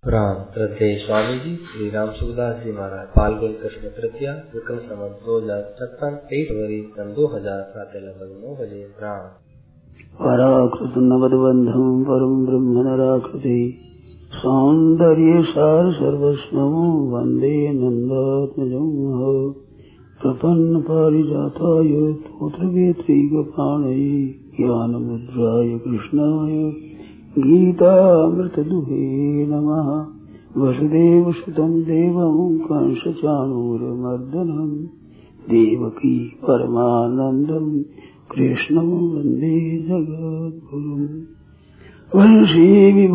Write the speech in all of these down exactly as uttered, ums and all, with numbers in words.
राम श्रद्धेय स्वामी जी श्री राम सुखदास जी महाराज फाल्गुन कृष्ण तृतीया विक्रम संवत दो हजार छप्पन तेईस फरवरी सन दो हजार प्रातः लगभग नौ बजे। राम पराकृत नवदबंधम परम ब्रह्म नराकृति सौंदर्य सार सर्वस्वं वंदे नंदात्मजं प्रपन्न पारिजाताय तोत्र वेत्री गपाणये ज्ञान मुद्राय कृष्णाय गीतामृतदुहे नमः। वसुदेव सुतं देवं कंसचाणूरमर्दनं देवकी परमानन्दं कृष्णं वन्दे जगद्गुरुम्। वंशी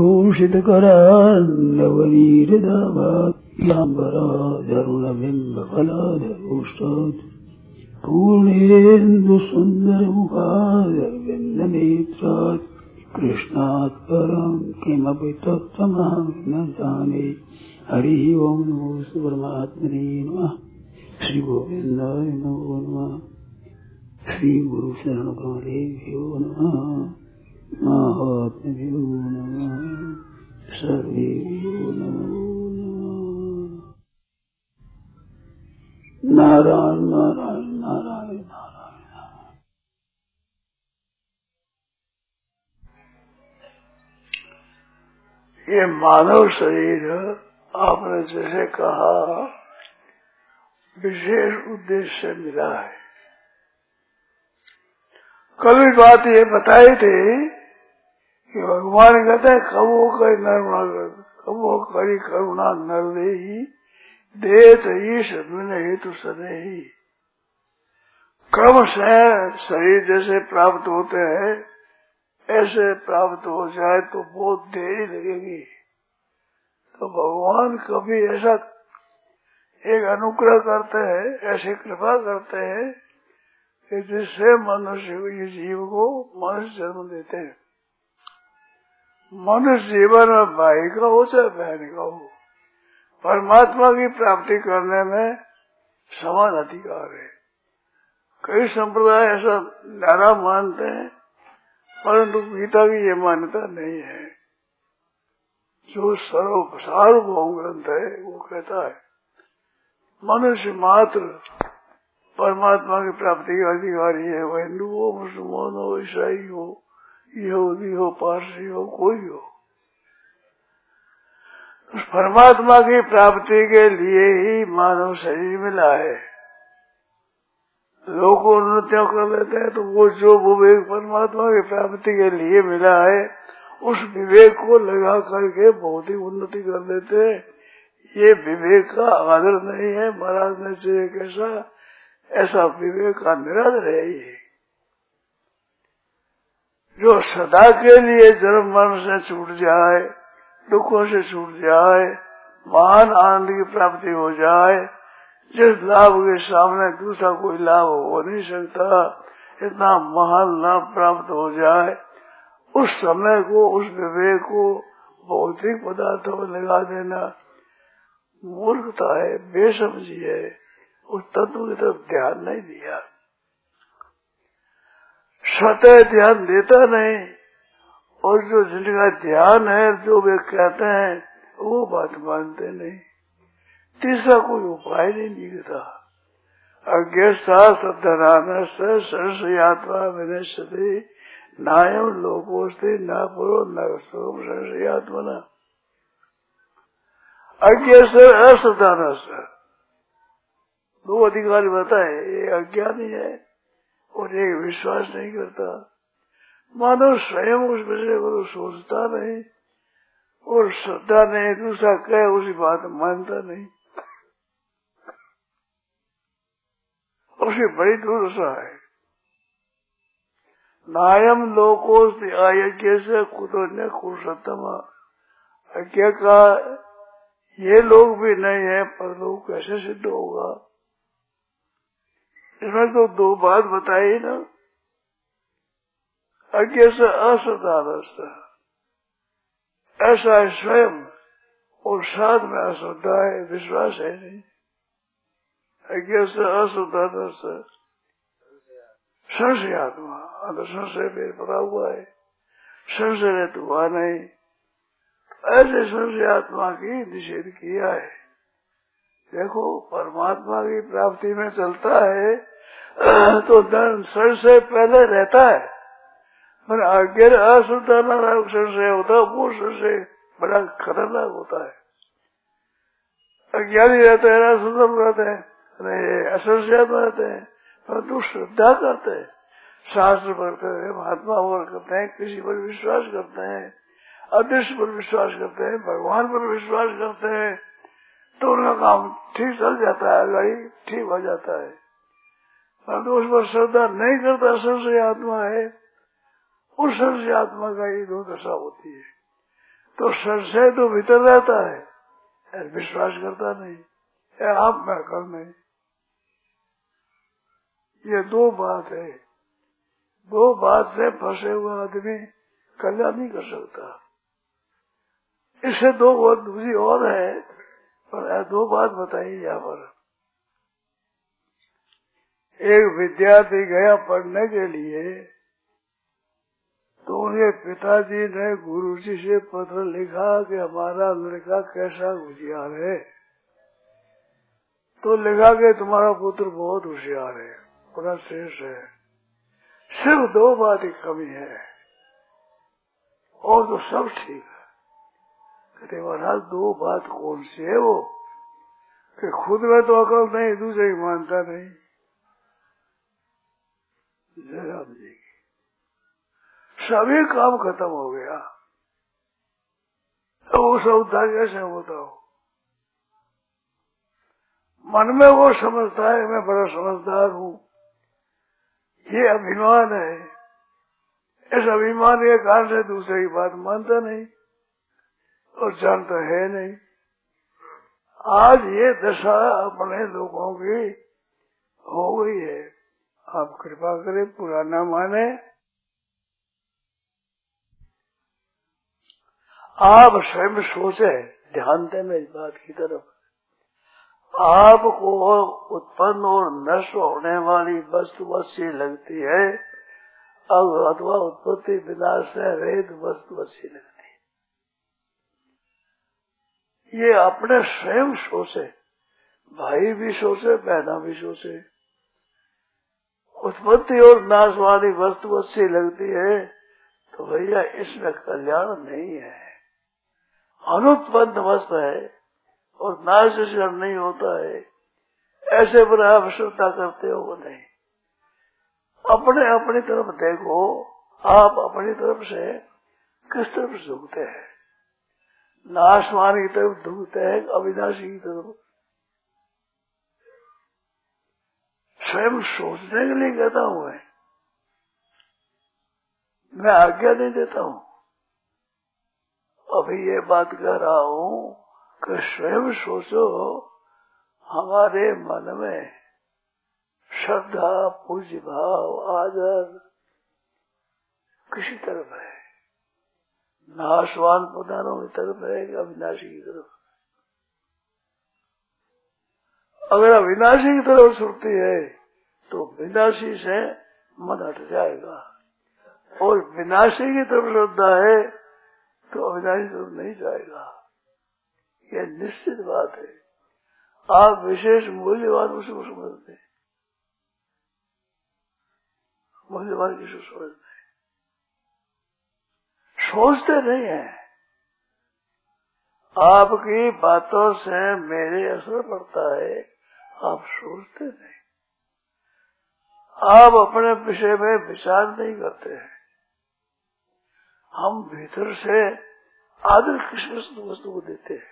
विभूषितकरान्नवनीरदाभाग्याम्बराधरुणबिम्बफलाधरोष्टात् पूर्णेन्दुसुन्दरमुखादरविन्दनेत्रात् कृष्णात् परं किमपि तत्त्वमहं न जाने। हरि ओम नमो परमात्मने नमः। श्री गोविंदाय नमो नमः। श्री गुरु शरण कमलेभ्यो नमः। महात्म्यो नमः। सर्वेभ्यो नमो नमः। नारायण नारायण नारायण नारायण। ये मानव शरीर आपने जैसे कहा विशेष उद्देश्य से मिला है। कभी बात ये बताई थी कि भगवान कहते हैं कबो करी नरुणा कबो करी करुणा नर दे दे तो ईश हेतु सदे ही। क्रम से शरीर जैसे प्राप्त होते हैं ऐसे प्राप्त हो जाए तो बहुत देरी लगेगी। तो भगवान कभी ऐसा एक अनुग्रह करते हैं, ऐसी कृपा करते हैं कि जिससे मनुष्य ये जीव को मनुष्य जन्म देते हैं। मनुष्य जीवन में भाई का हो चाहे बहन का हो, परमात्मा की प्राप्ति करने में समान अधिकार है। कई संप्रदाय ऐसा नारा मानते हैं परंतु गीता की ये मान्यता नहीं है। जो सर्व सार्वभौम ग्रंथ है वो कहता है मनुष्य मात्र परमात्मा की प्राप्ति का अधिकारी है। वह हिंदू हो, मुसलमान हो, ईसाई हो, यहूदी हो, पारसी हो, कोई हो। उस परमात्मा की प्राप्ति के लिए ही मानव शरीर मिला है। लोग उन्नतियां कर लेते हैं तो वो जो विवेक परमात्मा की प्राप्ति के लिए मिला है उस विवेक को लगा करके बहुत ही उन्नति कर लेते हैं। ये विवेक का आदर नहीं है। महाराज ने चाहिए कैसा ऐसा विवेक का निरादर है। ये जो सदा के लिए जन्म मरण से छूट जाए, दुखों से छूट जाए, महान आनंद की प्राप्ति हो जाए, जिस लाभ के सामने दूसरा कोई लाभ हो नहीं सकता, इतना महान लाभ प्राप्त हो जाए, उस समय को उस विवेक को भौतिक पदार्थों में लगा देना मूर्खता है, बेसमझी है। उस तत्व की तरफ ध्यान नहीं दिया, स्वतः ध्यान देता नहीं। और जो जिनका ध्यान है जो वे कहते हैं वो बात मानते नहीं। तीसरा कोई उपाय नहीं दिखता। अज्ञा सद्धनानस सरसयात्मा विनश्यते नायम लोकोस्ते न पुरो न सोम सरसयात्मना। अज्ञा सर अश्रद्धानस दो अधिकारी बताए, एक अज्ञानी है और एक विश्वास नहीं करता। मानो स्वयं उस विषय को सोचता नहीं और श्रद्धा नहीं, दूसरा कहे उसी बात मानता नहीं। उसकी बड़ी दुर्दशा है। नायम लोकोस अयज्ञ से कुतो न कुशतमा। अज्ञा का ये लोग भी नहीं है पर लोग कैसे सिद्ध होगा। इसमें तो दो बात बताई ना। अज्ञा से अश्रद्धानस ऐसा है स्वयं और साथ में अश्रद्धा है, विश्वास है नहीं। अज्ञा से अश्रद्धानस संशयात्मा, संशय में पड़ा हुआ है। संशय है तो वहां नहीं। ऐसे संशय आत्मा की निषेध किया है। देखो परमात्मा की प्राप्ति में चलता है तो धन संशय पहले रहता है, पर आगे अश्रद्धा नारायण संशय होता है, वो संशय बड़ा खतरनाक होता है। अज्ञानी रहते हैं, असुंदर रहते हैं, असंशयात्मा रहते हैं, परंतु श्रद्धा करते हैं, शास्त्र पढ़ते हैं, महात्मा और करते हैं, किसी पर विश्वास करते हैं, अदृश्य पर विश्वास करते हैं, भगवान पर विश्वास करते हैं, तो उनका काम ठीक चल जाता है, गाड़ी ठीक हो जाता है। परंतु उस पर श्रद्धा नहीं करता, संशय आत्मा है, उस संशय आत्मा का ये दो दशा होती है। तो संशय तो भीतर रहता है, विश्वास करता नहीं, आप मैं कर नहीं। ये दो बात है, दो बात से फंसे हुआ आदमी कल्याण नहीं कर सकता। इससे दो बात दूसरी और है, पर दो बात बताई यहाँ पर। एक विद्यार्थी गया पढ़ने के लिए, तो उनके पिताजी ने गुरु जी से पत्र लिखा कि हमारा लड़का कैसा होशियार है। तो लिखा कि तुम्हारा पुत्र बहुत होशियार है, बड़ा श्रेष्ठ है, सिर्फ दो बात की कमी है और तो सब ठीक है। कहते महाराज दो बात कौन सी है? वो कि खुद में तो अकल नहीं, दूसरे की मानता नहीं। जयराम जी सभी काम खत्म हो गया, तो वो समझता कैसे होता हो? मन में वो समझता है मैं बड़ा समझदार हूँ, ये अभिमान है। इस अभिमान के कारण से दूसरे की बात मानता नहीं और जानता है नहीं। आज ये दशा अपने लोगों की हो गई है। आप कृपा करें, पुराना माने, आप स्वयं सोचे, ध्यान दें मेरी बात की तरफ। आपको उत्पन्न और नष्ट होने वाली वस्तु अच्छी लगती है, अब अथवा उत्पत्ति विनाश से रहित वस्तु अच्छी लगती है। ये अपने स्वयं सोचे, भाई भी सोचे, बहना भी सोचे। उत्पत्ति और नाश वाली वस्तु अच्छी लगती है तो भैया इसमें कल्याण नहीं है। अनुत्पन्न वस्तु है और नाश इसका नहीं होता है, ऐसे पर आप श्रद्धा करते हो? नहीं। अपने अपनी तरफ देखो, आप अपनी तरफ से किस तरफ झुकते हैं? नाशवान की तरफ झुकते हैं, अविनाशी की तरफ? स्वयं सोचने के लिए कहता हूँ मैं मैं आज्ञा नहीं देता हूँ। अभी ये बात कह रहा हूँ कि स्वयं सोचो, हमारे मन में श्रद्धा, पूज्य भाव, आदर किसी तरफ है? नाशवान पदार्थों की तरफ है कि अविनाशी की तरफ? अगर अविनाशी की तरफ सुनती है तो विनाशी से मन हट जाएगा, और विनाशी की तरफ श्रद्धा है तो अविनाशी तरफ नहीं जाएगा। यह निश्चित बात है। आप विशेष मूल्यवान उसको समझते हैं, मूल्यवान किसको समझते हैं? सोचते नहीं है। आपकी बातों से मेरे असर पड़ता है, आप सोचते नहीं। आप अपने विषय में विचार नहीं करते हैं। हम भीतर से आदर किस वस्तु को देते हैं,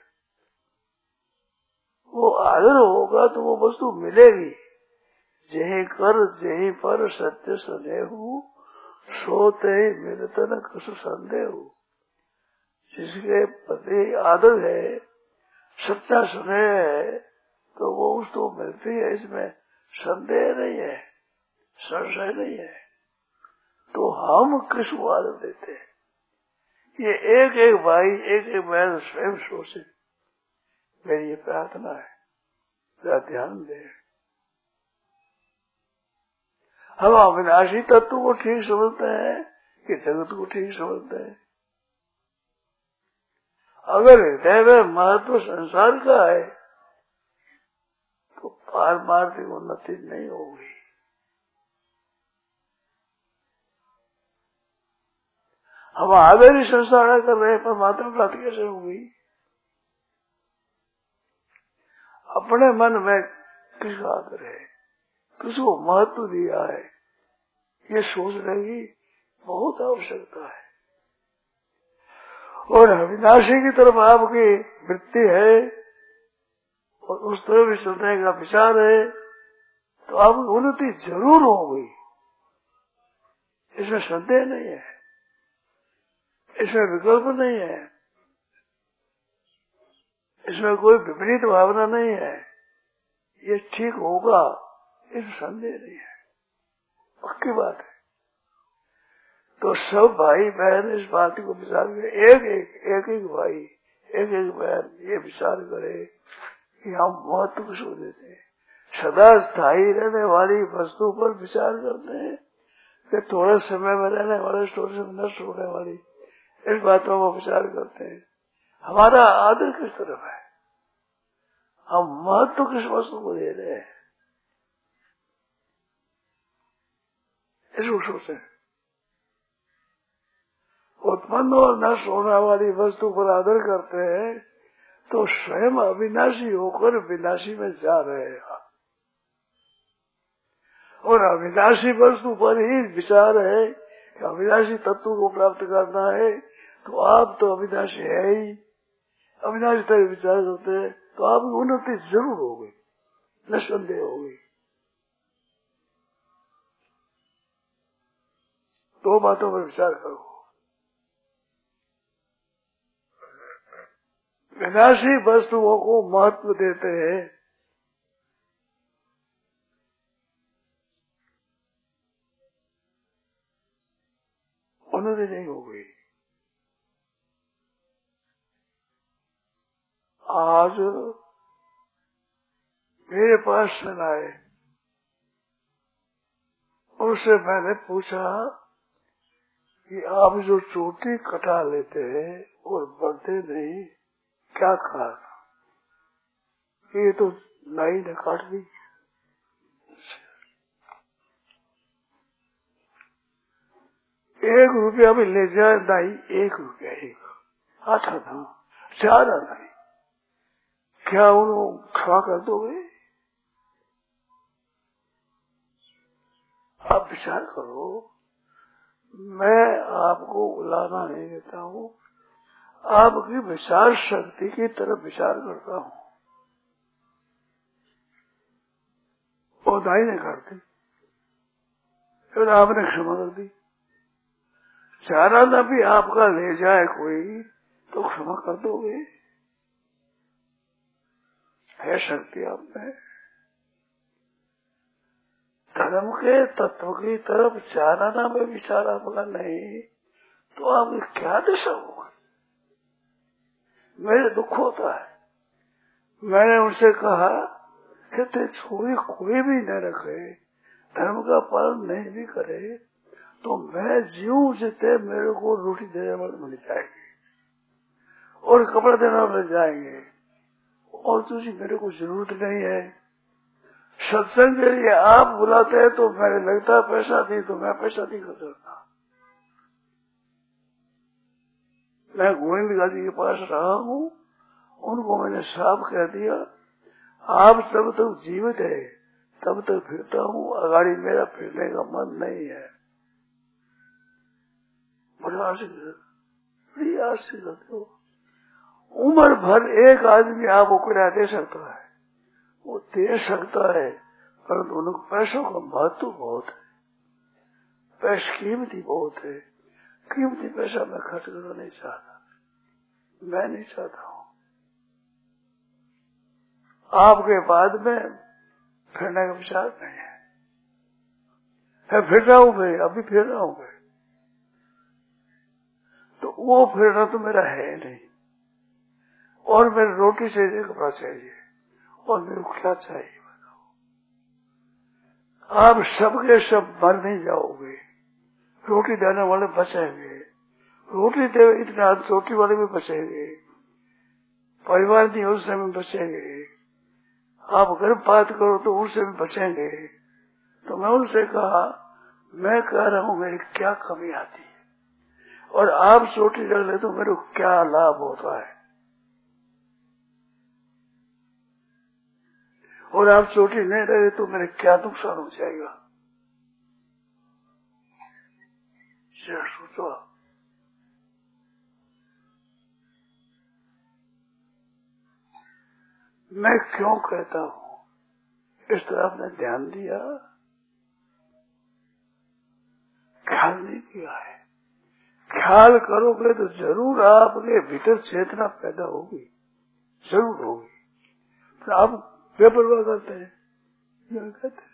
वो आदर होगा तो वो वस्तु मिलेगी। जही कर जही पर सत्य स्नेहु, सोते ही मिलते न कसु संदेह। जिसके प्रति आदर है, सच्चा स्नेह है, तो वो उसको मिलती है, इसमें संदेह नहीं है, संशय नहीं है। तो हम किसको आदर देते हैं? ये एक एक भाई, एक एक बहन स्वयं सोचे। मेरी ये प्रार्थना है, जरा ध्यान दे। हम अविनाशी तत्व को ठीक समझते हैं कि जगत को ठीक समझते हैं? अगर हृदय में महत्व संसार का है तो पारमार्थिक उन्नति नहीं होगी। हम आगे ही संसार कर रहे हैं, परमात्मा प्राप्ति कैसे होगी? अपने मन में किसका आदर है, किसको महत्व दिया है, ये सोचने की बहुत आवश्यकता है। और अविनाशी की तरफ आपकी वृत्ति है और उस तरफ भी चलने का विचार है तो आपकी उन्नति जरूर होगी, इसमें संदेह नहीं है, इसमें विकल्प नहीं है, इसमें कोई विपरीत भावना नहीं है। ये ठीक होगा, इसमें संदेह नहीं है, पक्की बात है। तो सब भाई बहन इस बात को विचार करें, एक एक एक एक भाई एक एक बहन ये विचार करे कि हम महत्व किसको देते हैं। सदा स्थायी रहने वाली वस्तु पर विचार करते हैं कि थोड़े समय में रहने वाले, थोड़े समय नष्ट होने वाली, इस बातों पर विचार करते हैं। हमारा आदर किस तरफ है, हम महत्व किस वस्तु को दे रहे हैं, इसको सोचें। उत्पन्न और नष्ट होने वाली वस्तु पर आदर करते हैं तो स्वयं अविनाशी होकर विनाशी में जा रहे हैं। और अविनाशी वस्तु पर ही विचार है कि अविनाशी तत्व को प्राप्त करना है, तो आप तो अविनाशी है ही, अविनाशी तक विचार करते हैं तो आपकी उन्नति जरूर होगी, निस्संदेह होगी। दो बातों पर विचार करो। विनाशी वस्तुओं को महत्व देते हैं, उन्नति नहीं हो गई। आज मेरे पास सन आए, उससे मैंने पूछा कि आप जो चोटी कटा लेते हैं और बढ़ते नहीं, क्या कारण? ये तो नाई ने काट दी। एक रुपया भी ले जाए नाई, एक रुपया, एक आठ आना चार आना, क्या उन्होंने खड़ा कर दोगे? आप विचार करो। मैं आपको उलाना नहीं देता हूँ, आपकी विचार शक्ति की तरफ विचार करता हूँ। और दाई ने कर दी, फिर आपने क्षमा कर दी। चारा ना भी आपका ले जाए कोई तो क्षमा कर दोगे? है शक्ति आप में। धर्म के तत्व की तरफ चाराना में विचार आपका नहीं तो आपकी क्या दशा होगी? मेरे दुख होता है। मैंने उनसे कहा कि ते छोरी कोई भी न रखे, धर्म का पालन नहीं भी करे तो मैं जीऊं जिते मेरे को रोटी देने वाले मिल जाएगी और कपड़ा देने वाले मिल जाएंगे, और तुझे मेरे को जरूरत नहीं है। सत्संग के लिए आप बुलाते हैं तो मेरे लगता पैसा नहीं, तो मैं पैसा नहीं कर सकता। मैं गोविंद गाजी के पास रहा हूँ, उनको मैंने साफ कह दिया, आप सब तक जीवित है तब तक फिरता हूँ, अगाड़ी मेरा फिरने का मन नहीं है। बड़ी आस करते हो। उम्र भर एक आदमी आपको किराया दे सकता है, वो दे सकता है, परंतु उनको पैसों का महत्व बहुत है, पैसे कीमती बहुत है। कीमती पैसा मैं खर्च करना नहीं चाहता, मैं नहीं चाहता हूँ। आपके बाद में फिरने का विचार नहीं है। मैं फिर रहा हूँ भाई, अभी फिर रहा हूँ भाई, तो वो फिरना तो मेरा है नहीं। और मेरे रोटी चाहिए, कपड़ा चाहिए, और मेरे को क्या चाहिए बताओ? आप सबके सब मर नहीं जाओगे, रोटी देने वाले बचेंगे, रोटी दे इतने रोटी वाले भी बचेंगे, परिवार नहीं उससे भी बचेंगे। आप गर्भपात करो तो उससे भी बचेंगे। तो मैं उनसे कहा, मैं कह रहा हूँ मेरी क्या कमी आती है और आप चोटी रख ले तो मेरे को क्या लाभ होता है, और आप चोटी नहीं रहे तो मेरे क्या नुकसान हो जाएगा। सोचो, मैं क्यों कहता हूँ इस तरह आपने ध्यान दिया, ख्याल नहीं किया है। ख्याल करोगे तो जरूर आपके भीतर चेतना पैदा होगी, जरूर होगी। फिर आप बेपरवाह करते हैं, कहते हैं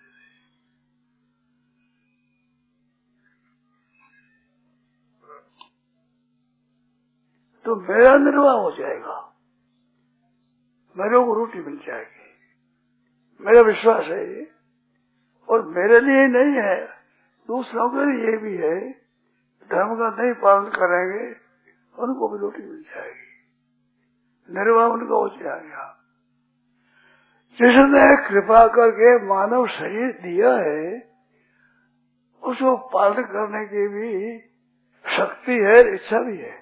तो मेरा निर्वाह हो जाएगा, मेरे को रोटी मिल जाएगी, मेरा विश्वास है ये। और मेरे लिए नहीं है, दूसरों के लिए भी है। धर्म का नहीं पालन करेंगे उनको भी रोटी मिल जाएगी, निर्वाह उनका हो जाएगा। जिसने कृपा करके मानव शरीर दिया है उसको पालन करने की भी शक्ति है, इच्छा भी है।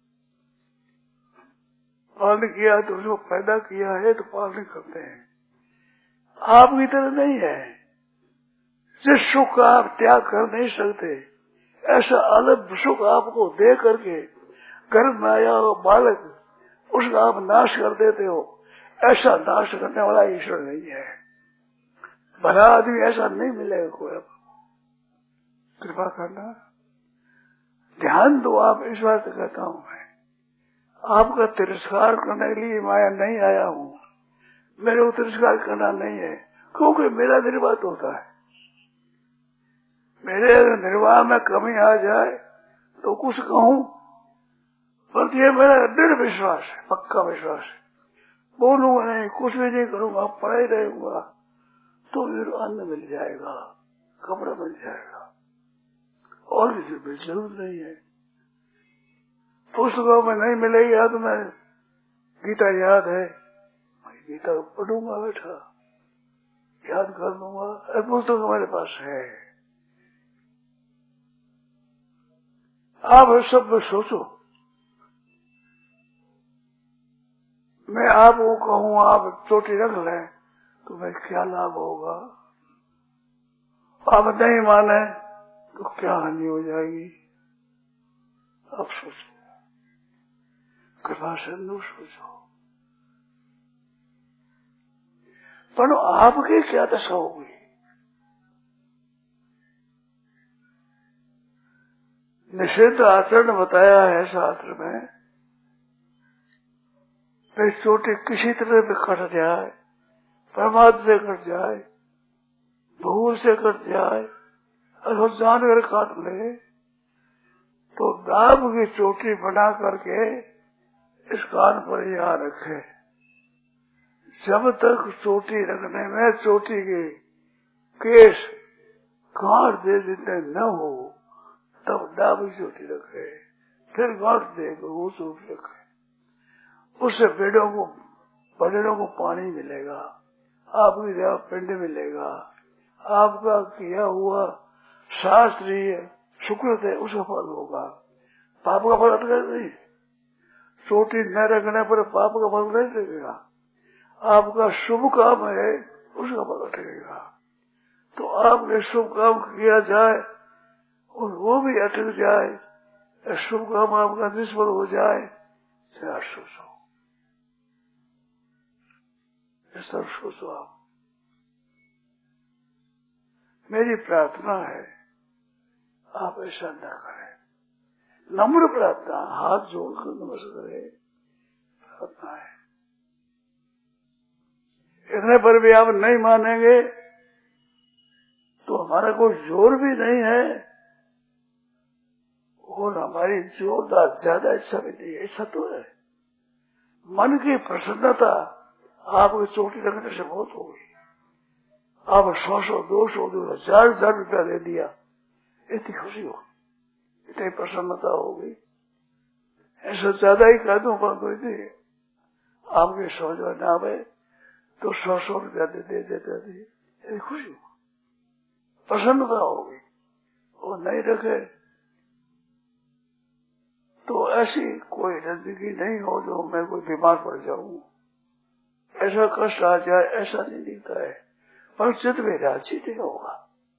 पालन किया तो उसको पैदा किया है तो पालन करते हैं। आपकी तरह नहीं है, जिस सुख का आप त्याग कर नहीं सकते ऐसा अलग सुख आपको दे करके गर्भ में आया हो बालक उसका आप नाश कर देते हो, ऐसा नाश करने वाला ईश्वर नहीं है। भला आदमी ऐसा नहीं मिलेगा कोई। कृपा करना, ध्यान दो। आप इस बात से कहता हूँ मैं आपका तिरस्कार करने के लिए माया नहीं आया हूँ, मेरे को तिरस्कार करना नहीं है, क्योंकि मेरा निर्वाह होता है। मेरे निर्वाह में कमी आ जाए तो कुछ कहूँ, पर ये मेरा दृढ़ विश्वास है, पक्का विश्वास है। बोलूंगा नहीं, कुछ भी नहीं करूंगा, पढ़ाई रहूंगा तो मेरे अन्न मिल जाएगा, कपड़ा मिल जाएगा, और किसी भी जरूरत नहीं है। पुस्तकों में नहीं मिलेगी याद में, गीता याद है, गीता पढ़ूंगा, बैठा याद कर लूंगा, पुस्तक हमारे पास है। आप सब सोचो, मैं आपको कहूँ आप चोटी रख लें तो मैं क्या लाभ होगा, आप नहीं माने तो क्या हानि हो जाएगी। आप सोचो, कृपा से न सोचो, पर आपकी क्या दशा होगी। निषिद्ध आचरण बताया है शास्त्र में, फिर चोटी किसी तरह पे कट जाए, प्रमाद से कट जाए, भूल से कट जाए, और जानवर काट ले तो दाब की चोटी बना करके इस कान पर यहाँ रखे। जब तक चोटी रखने में चोटी के केस काट दे देते न हो तब दाब की चोटी रखे, फिर काट दे तो वो चोटी रखे। उससे पेड़ों को बड़ेरों को पानी मिलेगा, आपकी जगह पिंड मिलेगा, आपका किया हुआ शास्त्रीय सुकृत है उसका फल होगा। पाप का फल अटकेगा नहीं, चोटी न रखने पर पाप का फल नहीं लगेगा। आपका शुभ काम है उसका फल अटकेगा। तो आपने शुभ काम किया जाए और वो भी अटक जाए, शुभ काम आपका निष्फल हो जाए, सोचो, सब सोचो। आप मेरी प्रार्थना है आप ऐसा न करें, नम्र प्रार्थना, हाथ जोड़कर नमस्कार करें, प्रार्थना है। इतने पर भी आप नहीं मानेंगे तो हमारा कोई जोर भी नहीं है और हमारी जोरदार ज्यादा इच्छा भी नहीं है। इच्छा तो है, मन की प्रसन्नता आपको चोटी रखने से बहुत होगी। आप सौ सौ दो सौ दो हजार हजार रुपया दे दिया, इतनी खुशी होगी, इतनी प्रसन्नता होगी। ऐसा ज्यादा ही कह दूं पर कोई नहीं, आपके समझ में न आवे तो सौ सौ रुपया दे दे देते थे, खुशी प्रसन्नता होगी। और नहीं रखे तो ऐसी कोई जिंदगी नहीं हो जो मैं कोई बीमार पड़ जाऊं, ऐसा कष्ट आ जाए, ऐसा नहीं दिखता है। पर चित्त में राजी नहीं होगा।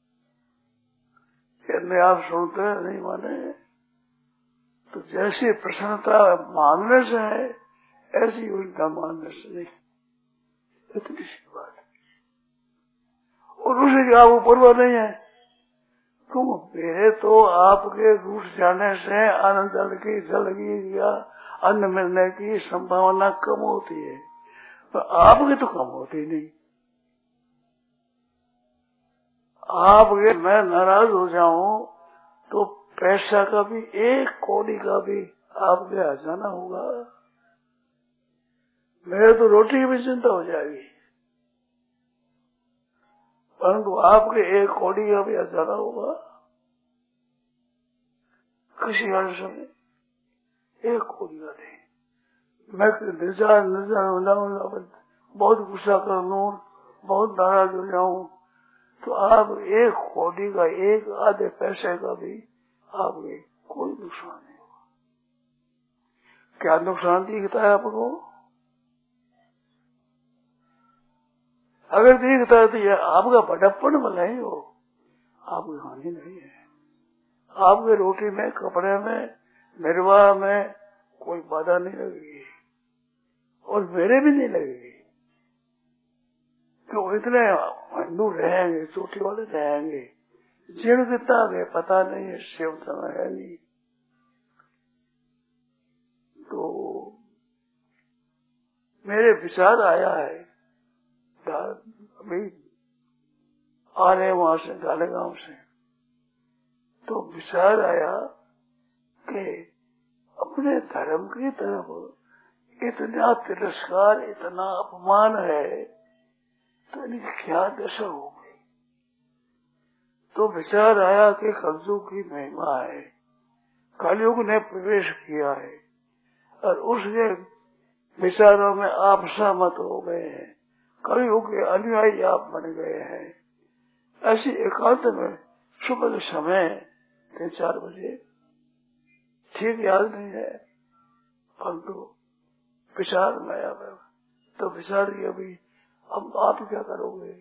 मैं आप सुनते नहीं माने तो जैसी प्रसन्नता मानने से है ऐसी उनका मानने से नहीं, इतनी सी बात है। और उसे क्या वो परवाह नहीं है, तुम मेरे तो आपके रूठ जाने से आनंद जल की जल की या अन्न मिलने की संभावना कम होती है, पर आपकी तो कम होती नहीं। आपके मैं नाराज हो जाऊं तो पैसा का भी एक कौड़ी का भी आपके आ जाना होगा, मेरे तो रोटी की भी चिंता हो जाएगी, परंतु आपके एक कौड़ी का भी आ जाना होगा। किसी अर्थ में एक कौड़ी का नहीं, मैं निर्जार निर्जार हो जाऊंगा, बहुत गुस्सा कर लूं, बहुत नाराज हो जाऊं तो आप एक कौड़ी का एक आधे पैसे का भी आपके कोई नुकसान नहीं होगा। क्या नुकसान दिखता है आपको? अगर दिखता है तो यह आपका बड़प्पन भला ही हो, आपकी हानि नहीं है। आपके रोटी में, कपड़े में, निर्वाह में कोई बाधा नहीं लगेगी और मेरे भी नहीं लगेगी, तो इतने हिंदू रहेंगे, चोटी वाले रहेंगे, जेल कितना गए पता नहीं है, शिव समय है नहीं। तो मेरे विचार आया है अभी आ रहे वहां से गालेगांव से, तो विचार आया कि अपने धर्म की तरफ इतना तिरस्कार, इतना अपमान है तो इनकी क्या दशा होगी। तो विचार आया कि कलयुग की महिमा है, कलयुग ने प्रवेश किया है और उसके विचारों में आप सहमत हो गए हैं, कलयुग के अनुयायी आप बन गए हैं। ऐसी एकांत में सुबह के समय तीन चार बजे, ठीक याद नहीं है, परंतु विचार में आया। तो विचार किया भी अब आप क्या करोगे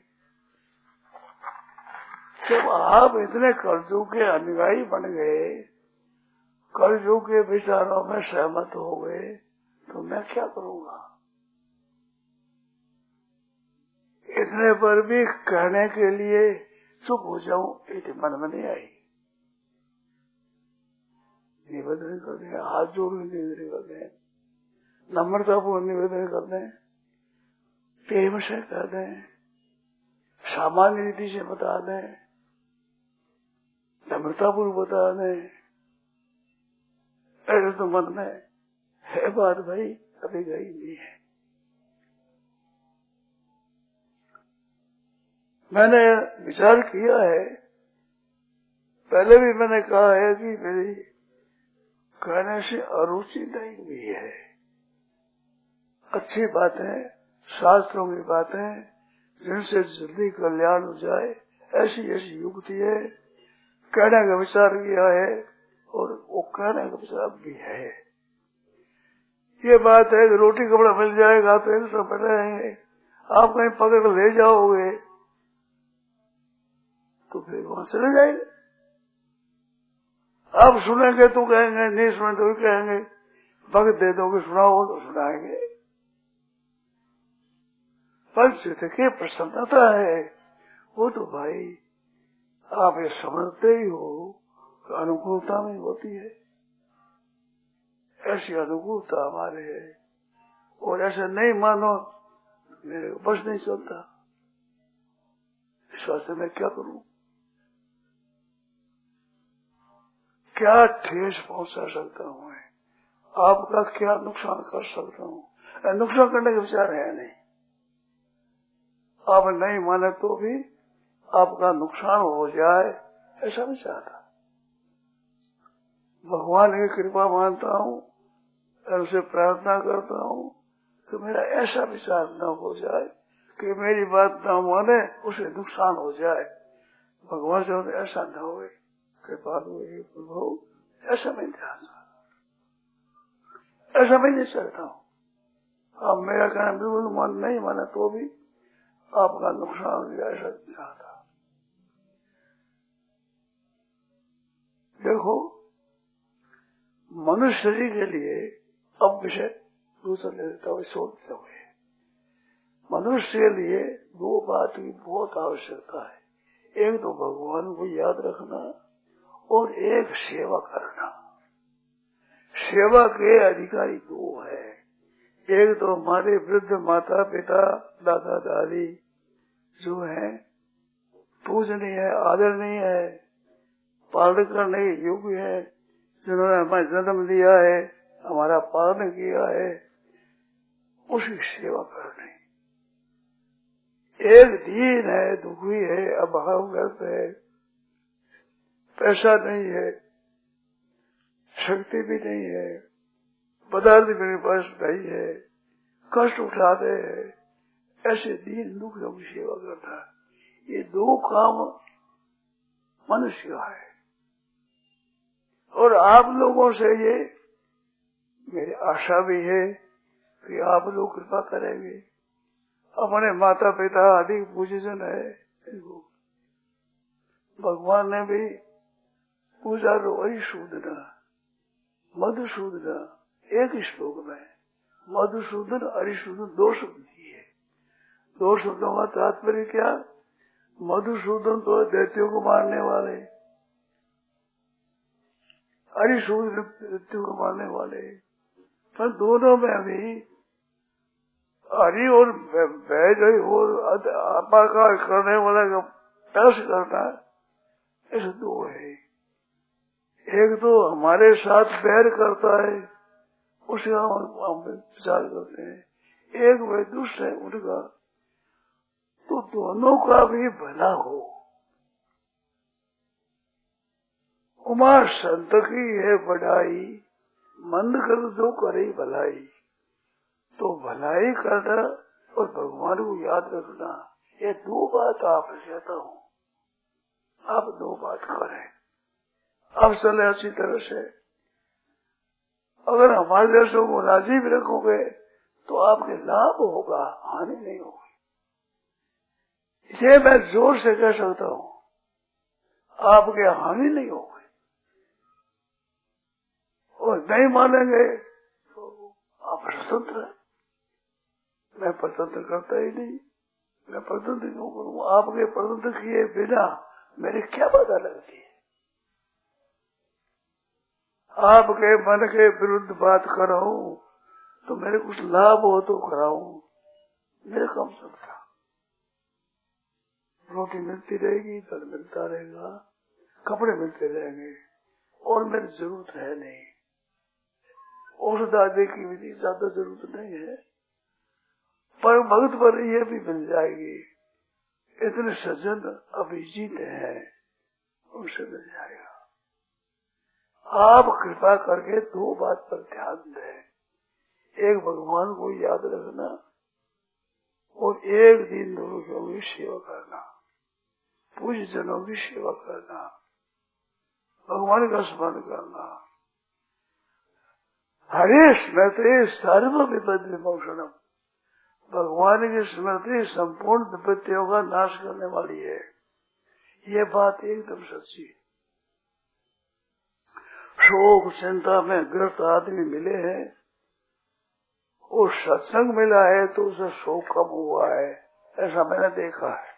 जब आप इतने कलयुग के अनुयायी बन गए, कलयुग के विचारों में सहमत हो गए, तो मैं क्या करूंगा। इतने पर भी कहने के लिए चुप हो जाऊं ये मन में नहीं आई। निवेदन करते हैं, हाथ जोड़ के निवेदन करते हैं, नम्रतापूर्ण निवेदन करते हैं, प्रेम से कह दें, सामान्य रीति से बता दें, नम्रतापूर्ण बता दें। ऐसे तो मन में है बात भाई कभी गई नहीं है। मैंने विचार किया है, पहले भी मैंने कहा है कि मेरी कहने से अरुचि नहीं हुई है। अच्छी बातें, शास्त्रों की बातें जिनसे जल्दी कल्याण हो जाए, ऐसी ऐसी युक्ति है, कहने का विचार किया है और वो कहने का विचार भी है। ये बात है कि रोटी कपड़ा मिल जाएगा तो एक सौ बैठे रहेंगे, आप कहीं पकड़ ले जाओगे तो फिर वहां चले जाएंगे। आप सुनेंगे तो कहेंगे, नहीं सुने तो कहेंगे, वक्त दे दोगे सुनाओ तो सुनाएंगे। पर चित्त की प्रसन्नता है वो तो भाई आप ये समझते ही हो कि अनुकूलता में होती है। ऐसी अनुकूलता हमारे है और ऐसे नहीं मानो मेरे बस नहीं चलता। इस वास्ते मैं क्या करूं, क्या ठेस पहुंचा सकता हूं मैं, आपका क्या नुकसान कर सकता हूं। नुकसान करने का विचार है नहीं, आप नहीं माने तो भी आपका नुकसान हो जाए ऐसा नहीं चाहता। भगवान की कृपा मानता हूं, उनसे प्रार्थना करता हूं कि मेरा ऐसा विचार न हो जाए कि मेरी बात न माने उसे नुकसान हो जाए। भगवान से ऐसा न हो, कृपालु हे प्रभु, ऐसा मैं चाहता, ऐसा मैं नहीं चाहता हूँ। आप मेरा कहना बिल्कुल मन नहीं माने तो भी आपका नुकसान हो जाए, ऐसा चाहता। देखो मनुष्य जी के लिए अब विषय दूसरा ले लेता हुए सोचते हुए, मनुष्य के लिए दो बात की बहुत आवश्यकता है। एक तो भगवान को याद रखना और एक सेवा करना। सेवा के अधिकारी दो है, एक तो हमारे वृद्ध माता पिता दादा दादी जो है पूजनीय है, आदरणीय है, पालन करने के योग्य है, जिन्होंने हमें जन्म दिया है, हमारा पालन किया है, उसकी सेवा करनी। एक दीन है, दुखी है, अभावग्रस्त है, पैसा नहीं है, शक्ति भी नहीं है, पदार्थ भी मेरे पास नहीं है, कष्ट उठाते हैं, ऐसे दीन दुखियों की सेवा करता है। ये दो काम मनुष्य का है। और आप लोगों से ये मेरी आशा भी है कि आप लोग कृपा करेंगे। अपने माता पिता आदि पूजन है, भगवान ने भी पूजा रो अरिशूदन मधुसूदन, एक ही श्लोक में मधुसूदन अरिशूदन दो शब्द दिए। दो शब्दों का तात्पर्य क्या? मधुसूदन तो दैत्यों को मारने वाले, अरिशूदन दैत्यों को मारने वाले, पर दोनों में अभी हरि और वैद और अपाकार करने वाले का तर्स करना, ऐसे दो है। एक तो हमारे साथ बैर करता है, उसे हम विचार करते हैं, एक वे दुष्ट है उनका, तो दोनों का भी भला हो। उमा संत की है बढ़ाई, मंद कर जो करे भलाई। तो भलाई करना और भगवान को याद रखना, ये दो बात आप कहता हूँ, आप दो बात करें। आप चले अच्छी तरह से, अगर हमारे देशों को राजी भी रखोगे तो आपके लाभ होगा, हानि नहीं होगी। इसे मैं जोर से कह सकता हूँ, आपके हानि नहीं होगी। और नहीं मानेंगे तो आप स्वतंत्र है। मैं प्रतंत्र करता ही नहीं, मैं प्रतंत्र क्यों करूँ? आपके प्रतंत्र किए बिना मेरी क्या पता लगती है? आपके मन के विरुद्ध बात कराऊं तो मेरे कुछ लाभ हो तो कराऊं, मेरे कम सकता। रोटी मिलती रहेगी, जल मिलता रहेगा, कपड़े मिलते रहेंगे, और मेरी जरूरत है नहीं। औषध आदि की भी ज्यादा जरूरत नहीं है, पर भक्त पर ये भी मिल जाएगी। इतने सज्जन अभिजीत हैं, उनसे मिल जाएगा। आप कृपा करके दो बात पर ध्यान दें, एक भगवान को याद रखना और एक दिन लोगों की सेवा करना, पूज्य जनों की सेवा करना, भगवान का स्मरण करना। हरे स्मृति सर्व विपद विमोचनम, भगवान की स्मृति संपूर्ण विपत्तियों का नाश करने वाली है। ये बात एकदम सच्ची है। शोक चिंता में ग्रस्त आदमी मिले हैं और सत्संग मिला है तो उसे शोक कम हुआ है, ऐसा मैंने देखा है।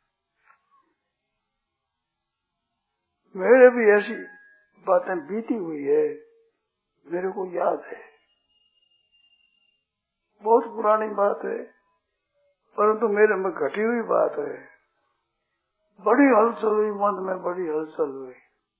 मेरे भी ऐसी बातें बीती हुई है, मेरे को याद है, बहुत पुरानी बात है, परंतु मेरे में घटी हुई बात है। बड़ी हलचल हुई, मन में बड़ी हलचल हुई।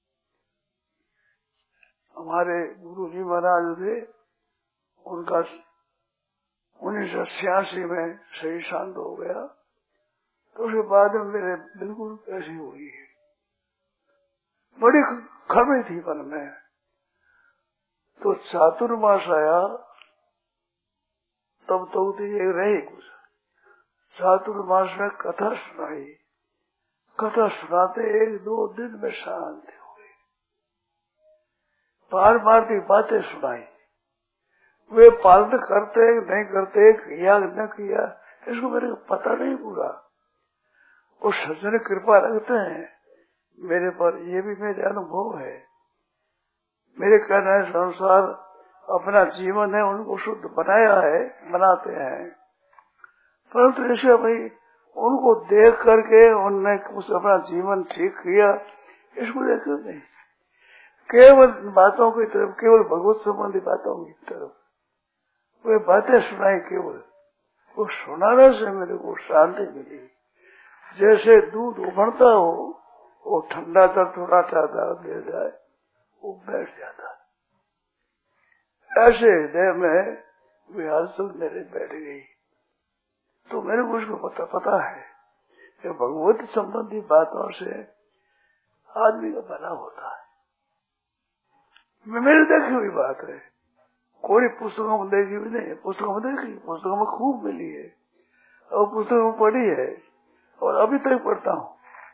हमारे गुरु जी महाराज थे, उनका उन्नीस सौ छियासी में शरीर शांत हो गया, तो उसके बाद में मेरे बिल्कुल ऐसी हुई है, बड़ी खबरें थी मन में। तो चातुर्मास आया तब तो ये रही कुछ चातुर्मास में कथा सुनाई। कथा सुनाते एक दो दिन में शांति हो गई। बार बार की बातें सुनाई, वे पालन करते नहीं करते, किया न किया, इसको मेरे को पता नहीं पूरा। वो सज्जन कृपा रखते हैं मेरे पर, ये भी मेरे अनुभव है। मेरे कहने अनुसार अपना जीवन है उनको शुद्ध बनाया है, बनाते हैं, परंतु ऐसे भाई उनको देख करके उनने कुछ अपना जीवन ठीक किया, इसको देख नहीं। केवल बातों की तरफ, केवल भगवत संबंधी बातों की तरफ वे बातें सुनाई। केवल वो सुनाने से मेरे को शांति मिली। जैसे दूध उबलता हो, वो ठंडा तर थोड़ा ठंडा दे जाए, वो बैठ जाता। ऐसे हृदय में वे हलचल मेरे बैठ गई। तो मेरे को उसको पता पता है कि भगवत संबंधी बातों से आदमी का भला होता है। मेरे देखी हुई बात है, कोई पुस्तकों में देखी हुई नहीं। पुस्तकों में देखी, पुस्तकों में खूब मिली है और पुस्तकों में पढ़ी है और अभी तक पढ़ता हूँ।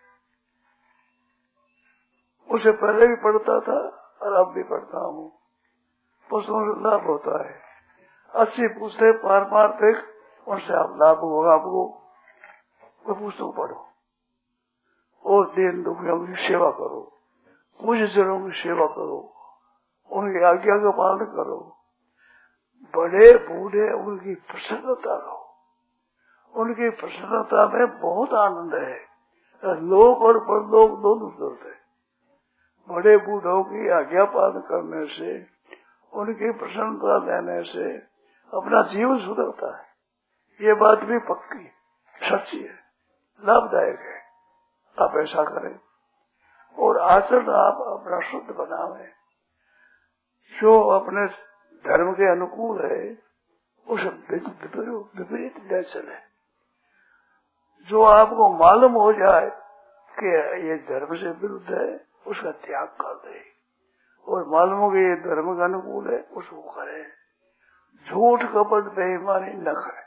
उसे पहले भी पढ़ता था और अब भी पढ़ता हूँ। पुस्तकों से लाभ होता है। अच्छी पुस्तक पारमार्थिक, उनसे आप लाभ होगा आपको। वो पुस्तक पढ़ो और दीन दुखियों की सेवा करो, पूज्य जनों की सेवा करो, उनकी आज्ञा का पालन करो। बड़े बूढ़े उनकी प्रसन्नता लो, उनकी प्रसन्नता में बहुत आनंद है। लोक और परलोक दोनों सुनते। बड़े बूढ़ों की आज्ञा पालन करने से, उनकी प्रसन्नता देने से अपना जीवन सुधरता है। ये बात भी पक्की सच्ची है, लाभदायक है। आप ऐसा करें और आचरण आप अपना शुद्ध बनावे। जो अपने धर्म के अनुकूल है उस विपरीत न चले। जो आपको मालूम हो जाए कि ये धर्म से विरुद्ध है, उसका त्याग कर दे, और मालूम हो कि ये धर्म के अनुकूल है, उसको करे। झूठ कपट बेईमानी न करे।